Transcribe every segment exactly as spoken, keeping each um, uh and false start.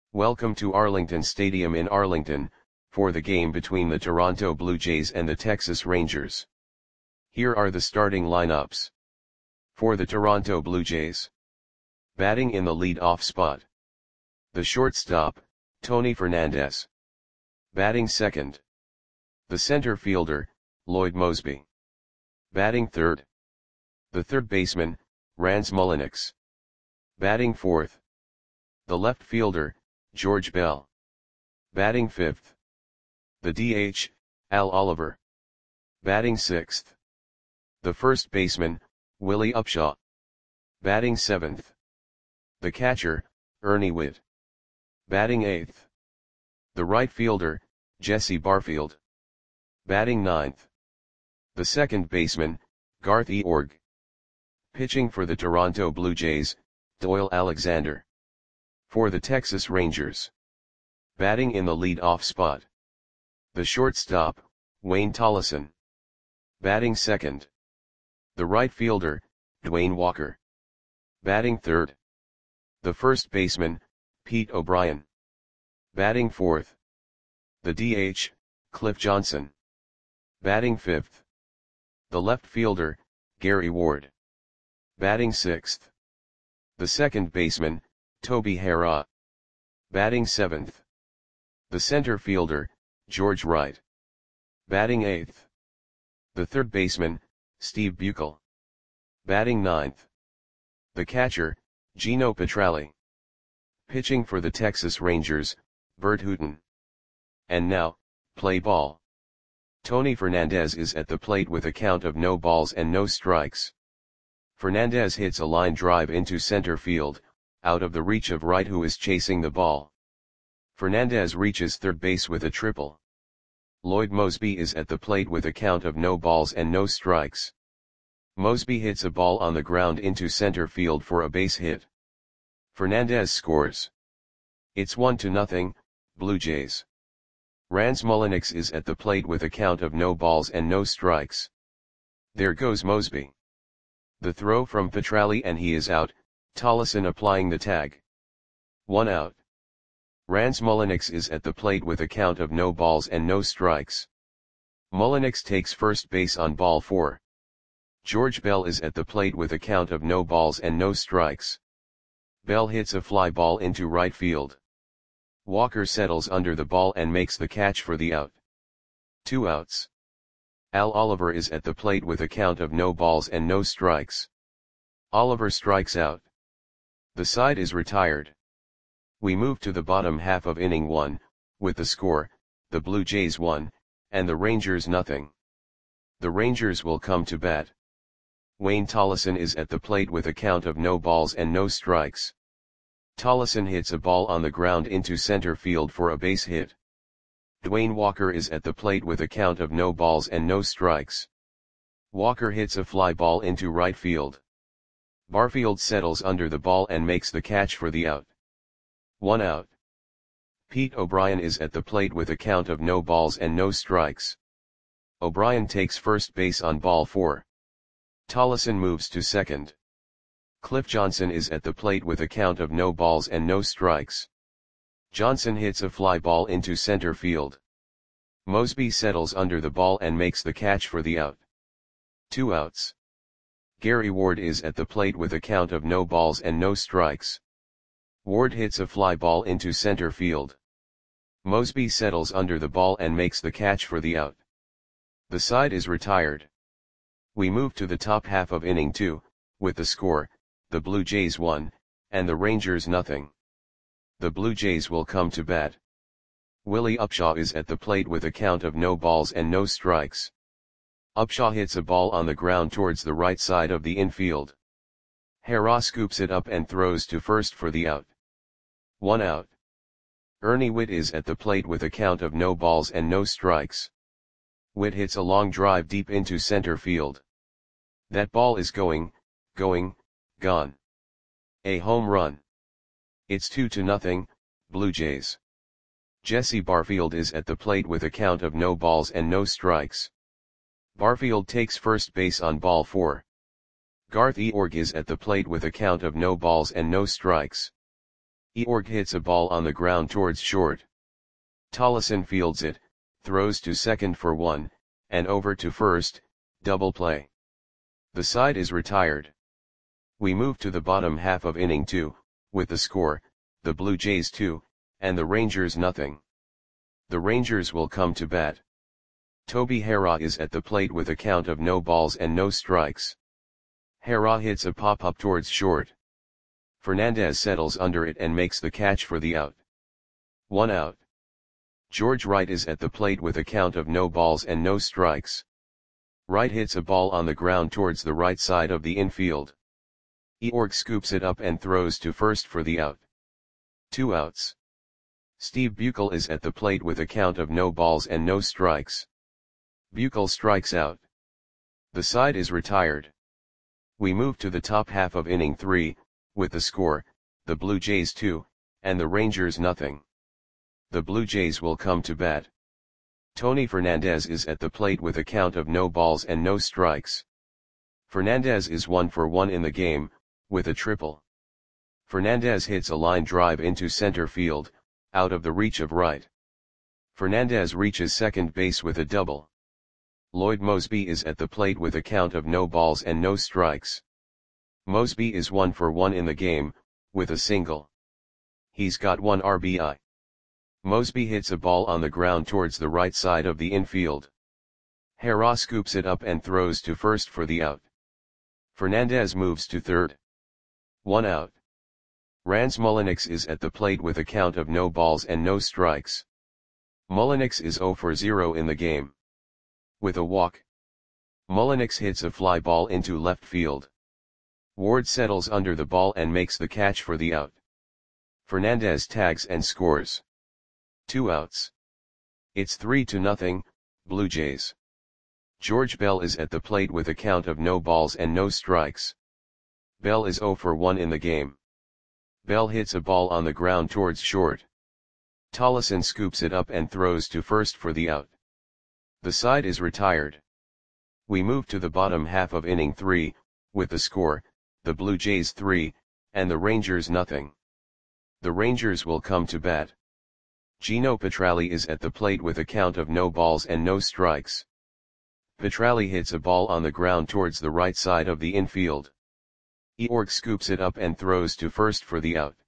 Welcome to Arlington Stadium in Arlington, for the game between the Toronto Blue Jays and the Texas Rangers. Here are the starting lineups. For the Toronto Blue Jays. Batting in the lead-off spot. The shortstop, Tony Fernandez. Batting second. The center fielder, Lloyd Moseby. Batting third. The third baseman, Rance Mulliniks. Batting fourth. The left fielder, George Bell. Batting fifth. The D H, Al Oliver. Batting sixth. The first baseman, Willie Upshaw. Batting seventh. The catcher, Ernie Whitt. Batting eighth. The right fielder, Jesse Barfield. Batting ninth. The second baseman, Garth Eorg. Pitching for the Toronto Blue Jays, Doyle Alexander. For the Texas Rangers. Batting in the lead-off spot. The shortstop, Wayne Tolleson. Batting second. The right fielder, Dwayne Walker. Batting third. The first baseman, Pete O'Brien. Batting fourth. The D H, Cliff Johnson. Batting fifth. The left fielder, Gary Ward. Batting sixth. The second baseman, Toby Harrah. Batting seventh. The center fielder, George Wright. Batting eighth. The third baseman, Steve Buechel. Batting ninth. The catcher, Gino Petralli. Pitching for the Texas Rangers, Bert Hooton. And now, play ball. Tony Fernandez is at the plate with a count of no balls and no strikes. Fernandez hits a line drive into center field, out of the reach of Wright, who is chasing the ball. Fernandez reaches third base with a triple. Lloyd Moseby is at the plate with a count of no balls and no strikes. Moseby hits a ball on the ground into center field for a base hit. Fernandez scores. It's one to nothing, Blue Jays. Rance Mulliniks is at the plate with a count of no balls and no strikes. There goes Moseby. The throw from Petralli and he is out, Tolleson applying the tag. One out. Rance Mulliniks is at the plate with a count of no balls and no strikes. Mulliniks takes first base on ball four. George Bell is at the plate with a count of no balls and no strikes. Bell hits a fly ball into right field. Walker settles under the ball and makes the catch for the out. Two outs. Al Oliver is at the plate with a count of no balls and no strikes. Oliver strikes out. The side is retired. We move to the bottom half of inning one, with the score, the Blue Jays one, and the Rangers nothing. The Rangers will come to bat. Wayne Tolleson is at the plate with a count of no balls and no strikes. Tolleson hits a ball on the ground into center field for a base hit. Dwayne Walker is at the plate with a count of no balls and no strikes. Walker hits a fly ball into right field. Barfield settles under the ball and makes the catch for the out. One out. Pete O'Brien is at the plate with a count of no balls and no strikes. O'Brien takes first base on ball four. Tolleson moves to second. Cliff Johnson is at the plate with a count of no balls and no strikes. Johnson hits a fly ball into center field. Moseby settles under the ball and makes the catch for the out. Two outs. Gary Ward is at the plate with a count of no balls and no strikes. Ward hits a fly ball into center field. Moseby settles under the ball and makes the catch for the out. The side is retired. We move to the top half of inning two, with the score, the Blue Jays one, and the Rangers nothing. The Blue Jays will come to bat. Willie Upshaw is at the plate with a count of no balls and no strikes. Upshaw hits a ball on the ground towards the right side of the infield. Harrah scoops it up and throws to first for the out. One out. Ernie Whitt is at the plate with a count of no balls and no strikes. Whitt hits a long drive deep into center field. That ball is going, going, gone. A home run. It's two to nothing, Blue Jays. Jesse Barfield is at the plate with a count of no balls and no strikes. Barfield takes first base on ball four. Garth Eorg is at the plate with a count of no balls and no strikes. Eorg hits a ball on the ground towards short. Tollison fields it, throws to second for one, and over to first, double play. The side is retired. We move to the bottom half of inning two, with the score, the Blue Jays two, and the Rangers nothing. The Rangers will come to bat. Toby Harrah is at the plate with a count of no balls and no strikes. Harrah hits a pop-up towards short. Fernandez settles under it and makes the catch for the out. One out. George Wright is at the plate with a count of no balls and no strikes. Wright hits a ball on the ground towards the right side of the infield. Eorg scoops it up and throws to first for the out. Two outs. Steve Buechel is at the plate with a count of no balls and no strikes. Buechel strikes out. The side is retired. We move to the top half of inning three, with the score, the Blue Jays two, and the Rangers nothing. The Blue Jays will come to bat. Tony Fernandez is at the plate with a count of no balls and no strikes. Fernandez is one for one in the game, with a triple. Fernandez hits a line drive into center field, out of the reach of Wright. Fernandez reaches second base with a double. Lloyd Moseby is at the plate with a count of no balls and no strikes. Moseby is one for one in the game, with a single. He's got one R B I. Moseby hits a ball on the ground towards the right side of the infield. Harrah scoops it up and throws to first for the out. Fernandez moves to third. One out. Rans Mulliniks is at the plate with a count of no balls and no strikes. Mulliniks is zero for zero in the game. With a walk. Mulliniks hits a fly ball into left field. Ward settles under the ball and makes the catch for the out. Fernandez tags and scores. Two outs. It's three to nothing, Blue Jays. George Bell is at the plate with a count of no balls and no strikes. Bell is zero for one in the game. Bell hits a ball on the ground towards short. Tollison scoops it up and throws to first for the out. The side is retired. We move to the bottom half of inning three, with the score, the Blue Jays three, and the Rangers nothing. The Rangers will come to bat. Gino Petralli is at the plate with a count of no balls and no strikes. Petralli hits a ball on the ground towards the right side of the infield. Eorg scoops it up and throws to first for the out.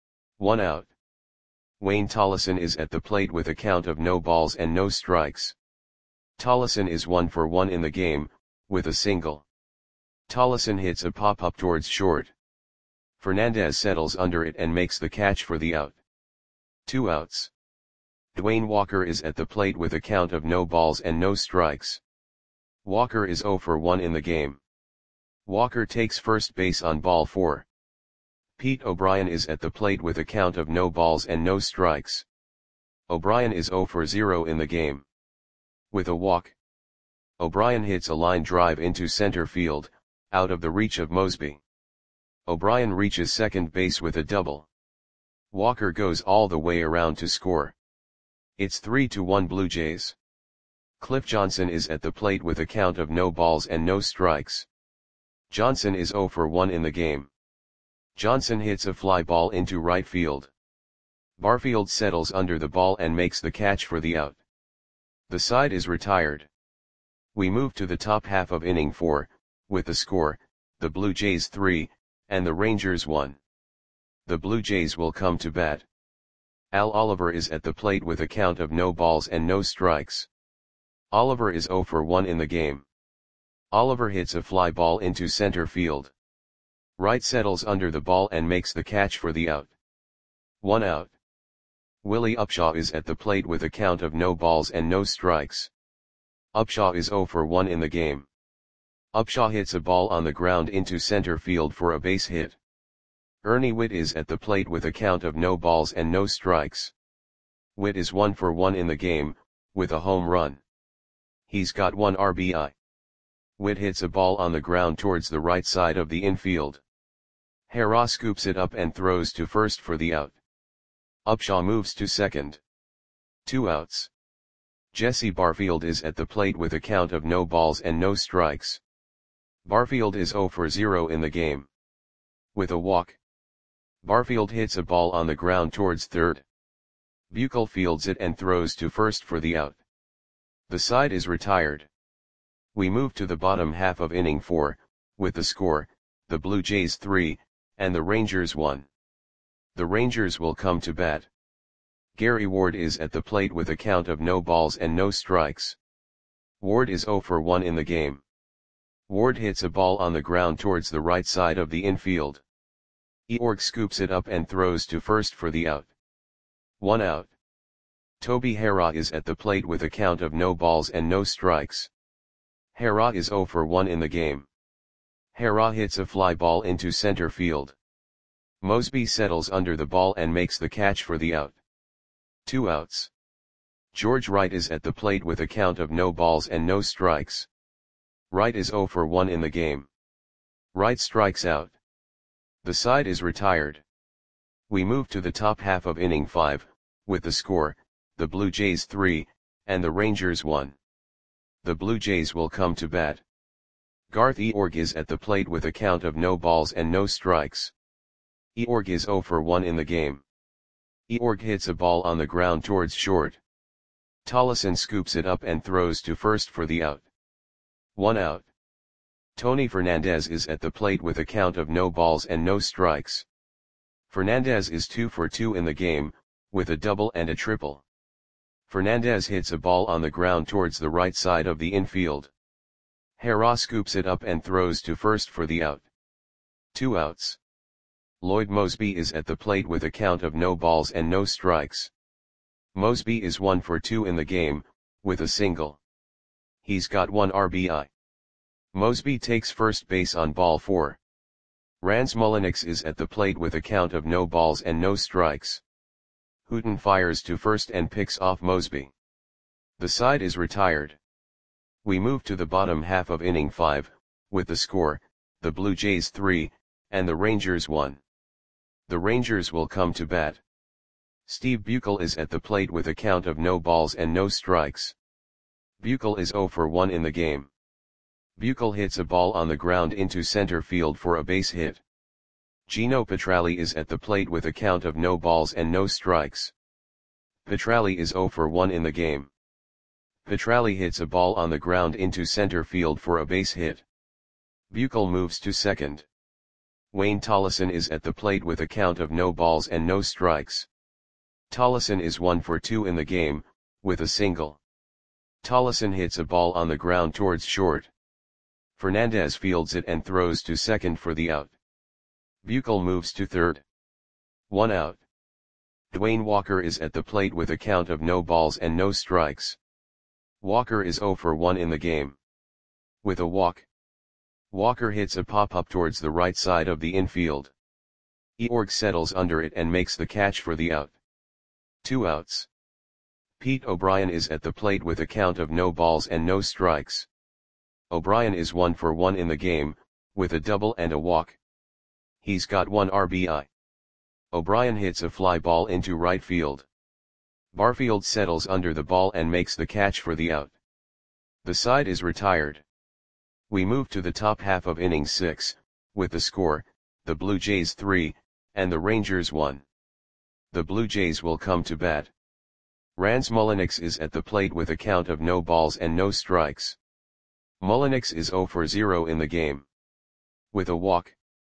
One out. Wayne Tollison is at the plate with a count of no balls and no strikes. Tollison is one for one in the game, with a single. Tollison hits a pop-up towards short. Fernandez settles under it and makes the catch for the out. Two outs. Dwayne Walker is at the plate with a count of no balls and no strikes. Walker is zero for one in the game. Walker takes first base on ball four. Pete O'Brien is at the plate with a count of no balls and no strikes. O'Brien is zero for zero in the game. With a walk. O'Brien hits a line drive into center field, out of the reach of Moseby. O'Brien reaches second base with a double. Walker goes all the way around to score. It's three to one Blue Jays. Cliff Johnson is at the plate with a count of no balls and no strikes. Johnson is zero for one in the game. Johnson hits a fly ball into right field. Barfield settles under the ball and makes the catch for the out. The side is retired. We move to the top half of inning four, with the score, the Blue Jays three, and the Rangers one. The Blue Jays will come to bat. Al Oliver is at the plate with a count of no balls and no strikes. Oliver is zero for one in the game. Oliver hits a fly ball into center field. Wright settles under the ball and makes the catch for the out. One out. Willie Upshaw is at the plate with a count of no balls and no strikes. Upshaw is zero for one in the game. Upshaw hits a ball on the ground into center field for a base hit. Ernie Whitt is at the plate with a count of no balls and no strikes. Whitt is one for one in the game, with a home run. He's got one R B I. Whitt hits a ball on the ground towards the right side of the infield. Harrah scoops it up and throws to first for the out. Upshaw moves to second. Two outs. Jesse Barfield is at the plate with a count of no balls and no strikes. Barfield is zero for zero in the game. With a walk. Barfield hits a ball on the ground towards third. Buechel fields it and throws to first for the out. The side is retired. We move to the bottom half of inning four, with the score, the Blue Jays three, and the Rangers one. The Rangers will come to bat. Gary Ward is at the plate with a count of no balls and no strikes. Ward is zero for one in the game. Ward hits a ball on the ground towards the right side of the infield. Eorg scoops it up and throws to first for the out. One out. Toby Harrah is at the plate with a count of no balls and no strikes. Harrah is zero for one in the game. Harrah hits a fly ball into center field. Mosby settles under the ball and makes the catch for the out. Two outs. George Wright is at the plate with a count of no balls and no strikes. Wright is zero for one in the game. Wright strikes out. The side is retired. We move to the top half of inning five, with the score, the Blue Jays three, and the Rangers one. The Blue Jays will come to bat. Garth Eorg is at the plate with a count of no balls and no strikes. Eorg is zero for one in the game. Eorg hits a ball on the ground towards short. Tollison scoops it up and throws to first for the out. One out. Tony Fernandez is at the plate with a count of no balls and no strikes. Fernandez is two for two in the game, with a double and a triple. Fernandez hits a ball on the ground towards the right side of the infield. Harrah scoops it up and throws to first for the out. Two outs. Lloyd Mosby is at the plate with a count of no balls and no strikes. Mosby is one for two in the game, with a single. He's got one R B I. Mosby takes first base on ball four. Rans Mulliniks is at the plate with a count of no balls and no strikes. Hooton fires to first and picks off Mosby. The side is retired. We move to the bottom half of inning five, with the score, the Blue Jays three, and the Rangers one. The Rangers will come to bat. Steve Buechel is at the plate with a count of no balls and no strikes. Buechel is zero for one in the game. Buechel hits a ball on the ground into center field for a base hit. Gino Petralli is at the plate with a count of no balls and no strikes. Petralli is zero for one in the game. Petralli hits a ball on the ground into center field for a base hit. Buechel moves to second. Wayne Tollison is at the plate with a count of no balls and no strikes. Tollison is one for two in the game, with a single. Tollison hits a ball on the ground towards short. Fernandez fields it and throws to second for the out. Buechel moves to third. One out. Dwayne Walker is at the plate with a count of no balls and no strikes. Walker is zero for one in the game. With a walk. Walker hits a pop-up towards the right side of the infield. Eorg settles under it and makes the catch for the out. Two outs. Pete O'Brien is at the plate with a count of no balls and no strikes. O'Brien is one for one in the game, with a double and a walk. He's got one R B I. O'Brien hits a fly ball into right field. Barfield settles under the ball and makes the catch for the out. The side is retired. We move to the top half of inning six, with the score, the Blue Jays three, and the Rangers one. The Blue Jays will come to bat. Rans Mulliniks is at the plate with a count of no balls and no strikes. Mulliniks is zero for zero in the game. With a walk.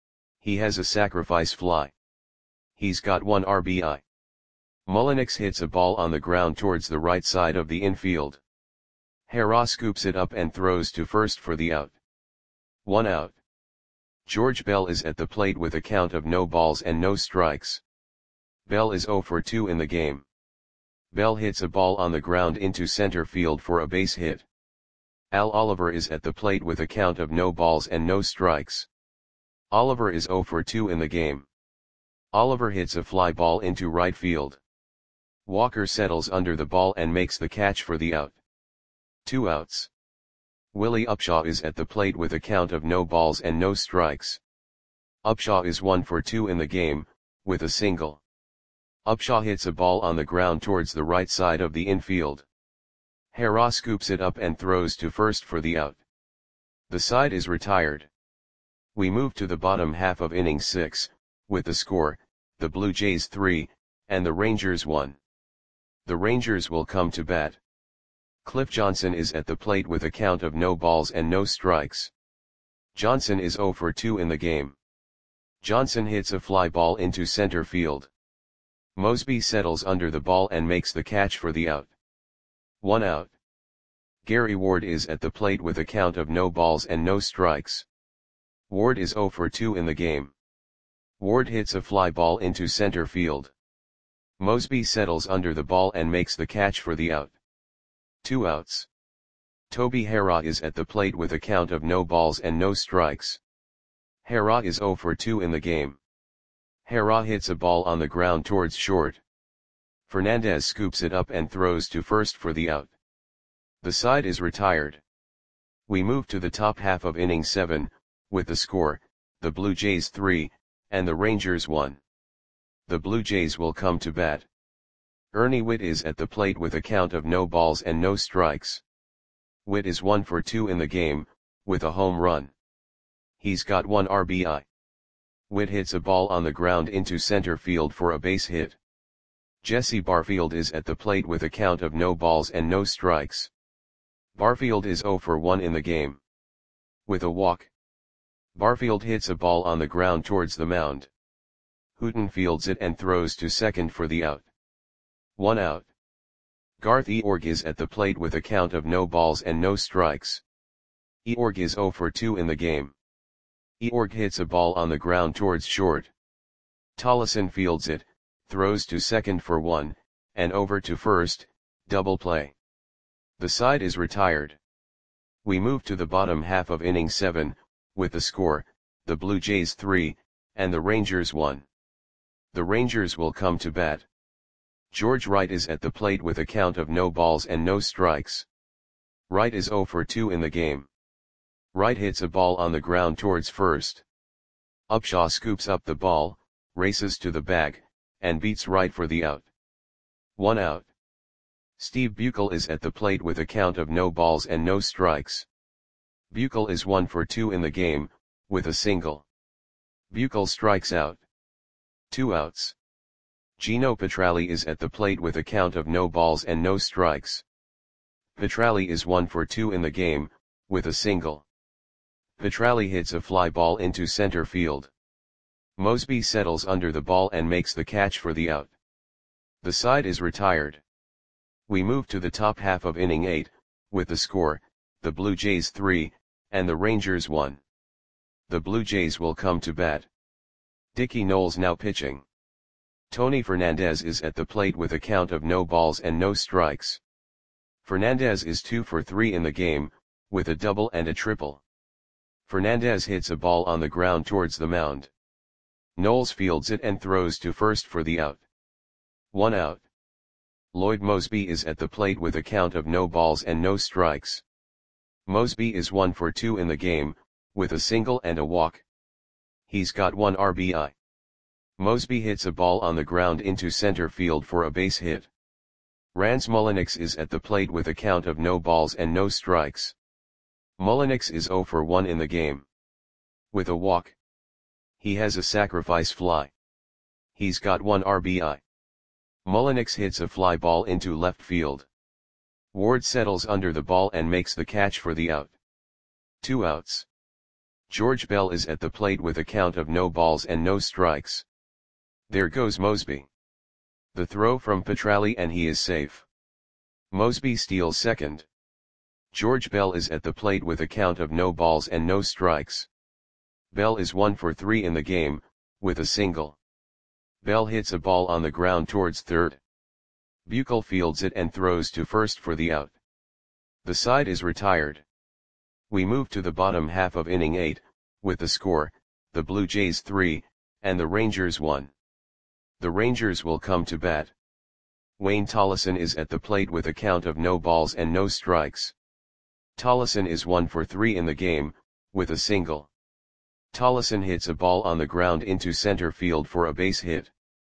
He has a sacrifice fly. He's got one R B I. Mulliniks hits a ball on the ground towards the right side of the infield. Harrah scoops it up and throws to first for the out. One out. George Bell is at the plate with a count of no balls and no strikes. Bell is zero for two in the game. Bell hits a ball on the ground into center field for a base hit. Al Oliver is at the plate with a count of no balls and no strikes. Oliver is zero for two in the game. Oliver hits a fly ball into right field. Walker settles under the ball and makes the catch for the out. Two outs. Willie Upshaw is at the plate with a count of no balls and no strikes. Upshaw is one for two in the game, with a single. Upshaw hits a ball on the ground towards the right side of the infield. Harrah scoops it up and throws to first for the out. The side is retired. We move to the bottom half of inning six, with the score, the Blue Jays three, and the Rangers one. The Rangers will come to bat. Cliff Johnson is at the plate with a count of no balls and no strikes. Johnson is oh for two in the game. Johnson hits a fly ball into center field. Mosby settles under the ball and makes the catch for the out. One out. Gary Ward is at the plate with a count of no balls and no strikes. Ward is oh for two in the game. Ward hits a fly ball into center field. Mosby settles under the ball and makes the catch for the out. Two outs. Toby Harrah is at the plate with a count of no balls and no strikes. Harrah is oh for two in the game. Harrah hits a ball on the ground towards short. Fernandez scoops it up and throws to first for the out. The side is retired. We move to the top half of inning seven, with the score, the Blue Jays three, and the Rangers one. The Blue Jays will come to bat. Ernie Whitt is at the plate with a count of no balls and no strikes. Whitt is one for two in the game, with a home run. He's got one R B I. Whitt hits a ball on the ground into center field for a base hit. Jesse Barfield is at the plate with a count of no balls and no strikes. Barfield is oh for one in the game. With a walk. Barfield hits a ball on the ground towards the mound. Hooton fields it and throws to second for the out. One out. Garth Eorg is at the plate with a count of no balls and no strikes. Eorg is oh for two in the game. Eorg hits a ball on the ground towards short. Tollison fields it, throws to second for one, and over to first, double play. The side is retired. We move to the bottom half of inning seven, with the score, the Blue Jays three, and the Rangers one. The Rangers will come to bat. George Wright is at the plate with a count of no balls and no strikes. Wright is oh for two in the game. Wright hits a ball on the ground towards first. Upshaw scoops up the ball, races to the bag, and beats Wright for the out. One out. Steve Buechel is at the plate with a count of no balls and no strikes. Buechel is one for two in the game, with a single. Buechel strikes out. Two outs. Gino Petralli is at the plate with a count of no balls and no strikes. Petralli is one for two in the game, with a single. Petralli hits a fly ball into center field. Mosby settles under the ball and makes the catch for the out. The side is retired. We move to the top half of inning eight, with the score, the Blue Jays three, and the Rangers one. The Blue Jays will come to bat. Dickie Knowles now pitching. Tony Fernandez is at the plate with a count of no balls and no strikes. Fernandez is two for three in the game, with a double and a triple. Fernandez hits a ball on the ground towards the mound. Knowles fields it and throws to first for the out. One out. Lloyd Mosby is at the plate with a count of no balls and no strikes. Mosby is one for two in the game, with a single and a walk. He's got one R B I. Mosby hits a ball on the ground into center field for a base hit. Rance Mulliniks is at the plate with a count of no balls and no strikes. Mulliniks is oh for one in the game. With a walk. He has a sacrifice fly. He's got one R B I. Mulliniks hits a fly ball into left field. Ward settles under the ball and makes the catch for the out. Two outs. George Bell is at the plate with a count of no balls and no strikes. There goes Mosby. The throw from Petralli and he is safe. Mosby steals second. George Bell is at the plate with a count of no balls and no strikes. Bell is one for three in the game, with a single. Bell hits a ball on the ground towards third. Buechel fields it and throws to first for the out. The side is retired. We move to the bottom half of inning eight, with the score, the Blue Jays three, and the Rangers one. The Rangers will come to bat. Wayne Tollison is at the plate with a count of no balls and no strikes. Tollison is one for three in the game, with a single. Tollison hits a ball on the ground into center field for a base hit.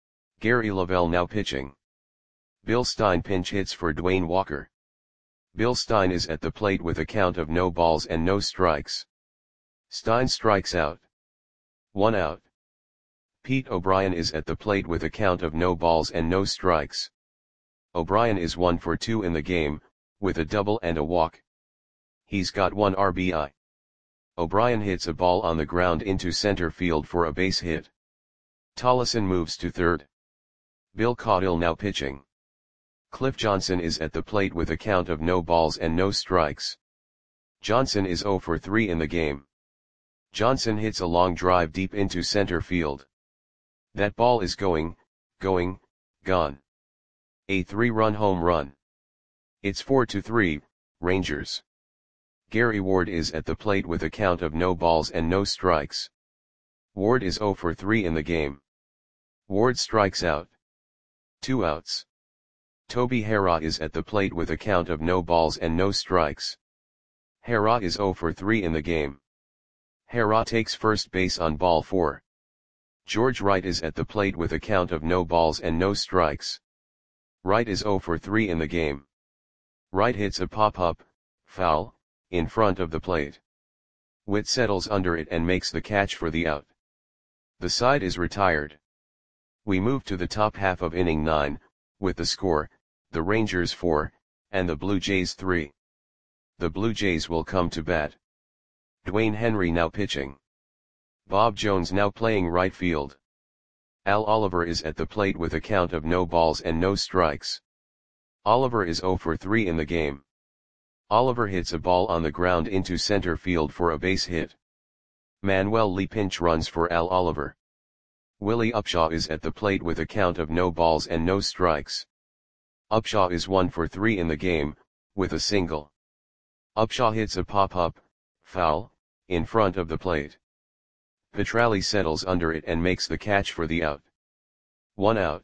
Gary Lavelle now pitching. Bill Stein pinch hits for Dwayne Walker. Bill Stein is at the plate with a count of no balls and no strikes. Stein strikes out. One out. Pete O'Brien is at the plate with a count of no balls and no strikes. O'Brien is one for two in the game, with a double and a walk. He's got one R B I. O'Brien hits a ball on the ground into center field for a base hit. Tollison moves to third. Bill Caudill now pitching. Cliff Johnson is at the plate with a count of no balls and no strikes. Johnson is zero for three in the game. Johnson hits a long drive deep into center field. That ball is going, going, gone. A three-run home run. It's four to three, Rangers. Gary Ward is at the plate with a count of no balls and no strikes. Ward is zero for three in the game. Ward strikes out. Two outs. Toby Harrah is at the plate with a count of no balls and no strikes. Harrah is zero for three in the game. Harrah takes first base on ball four. George Wright is at the plate with a count of no balls and no strikes. Wright is zero for three in the game. Wright hits a pop-up, foul, in front of the plate. Witt settles under it and makes the catch for the out. The side is retired. We move to the top half of inning nine, with the score, the Rangers four, and the Blue Jays three. The Blue Jays will come to bat. Dwayne Henry now pitching. Bob Jones now playing right field. Al Oliver is at the plate with a count of no balls and no strikes. Oliver is zero for three in the game. Oliver hits a ball on the ground into center field for a base hit. Manuel Lee pinch runs for Al Oliver. Willie Upshaw is at the plate with a count of no balls and no strikes. Upshaw is one for three in the game, with a single. Upshaw hits a pop-up, foul, in front of the plate. Petralli settles under it and makes the catch for the out. One out.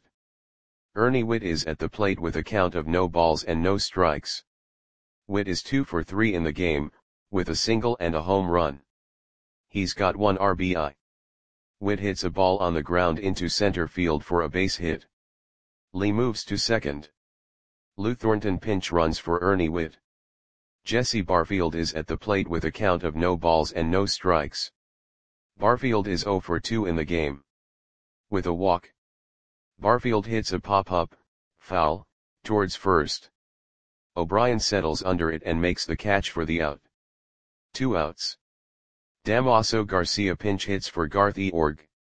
Ernie Witt is at the plate with a count of no balls and no strikes. Witt is two for three in the game, with a single and a home run. He's got one R B I. Witt hits a ball on the ground into center field for a base hit. Lee moves to second. Lou Thornton pinch runs for Ernie Witt. Jesse Barfield is at the plate with a count of no balls and no strikes. Barfield is zero for two in the game. With a walk. Barfield hits a pop-up, foul, towards first. O'Brien settles under it and makes the catch for the out. Two outs. Damaso Garcia pinch hits for Garth Eorg.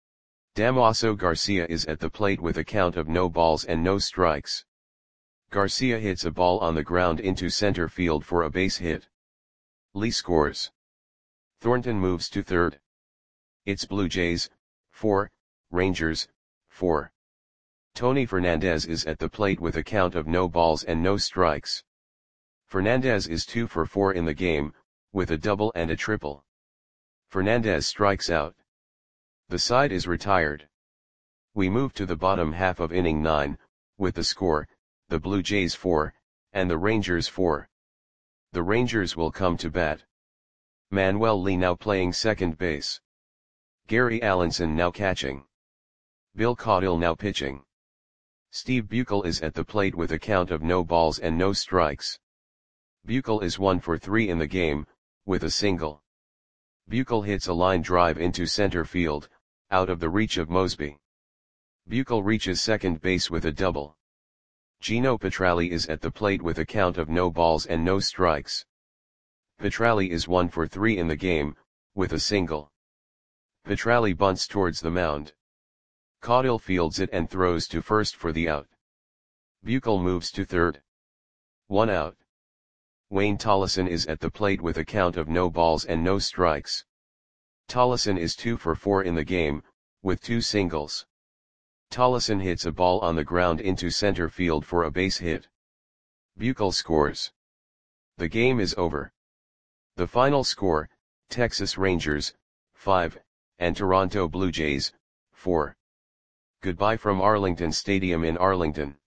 Damaso Garcia is at the plate with a count of no balls and no strikes. Garcia hits a ball on the ground into center field for a base hit. Lee scores. Thornton moves to third. It's Blue Jays, four, Rangers, four. Tony Fernandez is at the plate with a count of no balls and no strikes. Fernandez is two for four in the game, with a double and a triple. Fernandez strikes out. The side is retired. We move to the bottom half of inning nine, with the score, the Blue Jays four, and the Rangers four. The Rangers will come to bat. Manuel Lee now playing second base. Gary Allenson now catching. Bill Caudill now pitching. Steve Buechel is at the plate with a count of no balls and no strikes. Buechel is one for three in the game, with a single. Buechel hits a line drive into center field, out of the reach of Mosby. Buechel reaches second base with a double. Gino Petralli is at the plate with a count of no balls and no strikes. Petralli is one for three in the game, with a single. Petralli bunts towards the mound. Caudill fields it and throws to first for the out. Buechel moves to third. One out. Wayne Tollison is at the plate with a count of no balls and no strikes. Tollison is two for four in the game, with two singles. Tollison hits a ball on the ground into center field for a base hit. Buechel scores. The game is over. The final score, Texas Rangers, five, and Toronto Blue Jays, four. Goodbye from Arlington Stadium in Arlington.